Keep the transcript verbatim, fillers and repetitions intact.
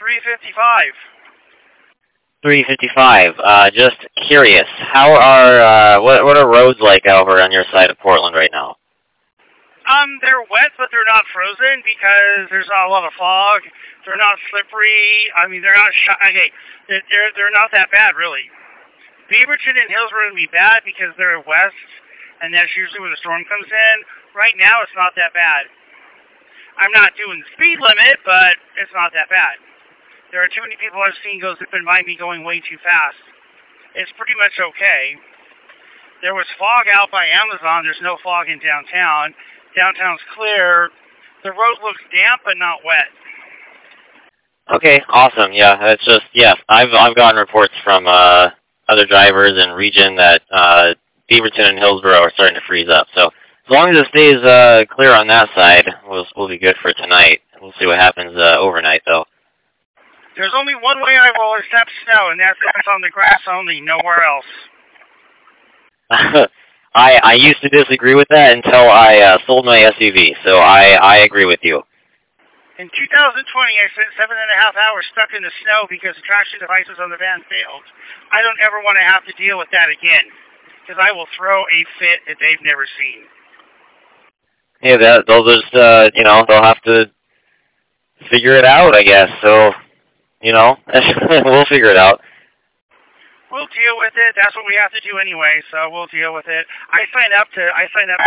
three fifty-five. three fifty-five. Uh, just curious, how are uh, what what are roads like over on your side of Portland right now? Um, they're wet, but they're not frozen because there's not a lot of fog. They're not slippery. I mean, they're not sh- okay. They're, they're they're not that bad, really. Beaverton and Hillsborough would be bad because they're west, and that's usually where the storm comes in. Right now, it's not that bad. I'm not doing the speed limit, but it's not that bad. There are too many people I've seen go zipping by me going way too fast. It's pretty much okay. There was fog out by Amazon. There's no fog in downtown. Downtown's clear. The road looks damp but not wet. Okay, awesome. Yeah, it's just yeah. I've I've gotten reports from uh, other drivers in region that uh, Beaverton and Hillsborough are starting to freeze up. So as long as it stays uh, clear on that side, we'll we'll be good for tonight. We'll see what happens uh, overnight though. There's only one way I will accept snow, and that's if it's on the grass only, nowhere else. I I used to disagree with that until I uh, sold my S U V, so I, I agree with you. In two thousand twenty, I spent seven and a half hours stuck in the snow because the traction devices on the van failed. I don't ever want to have to deal with that again, because I will throw a fit that they've never seen. Yeah, that, they'll just, uh, you know, they'll have to figure it out, I guess, so... You know, we'll figure it out. We'll deal with it. That's what we have to do anyway, so we'll deal with it. I sign up to I sign up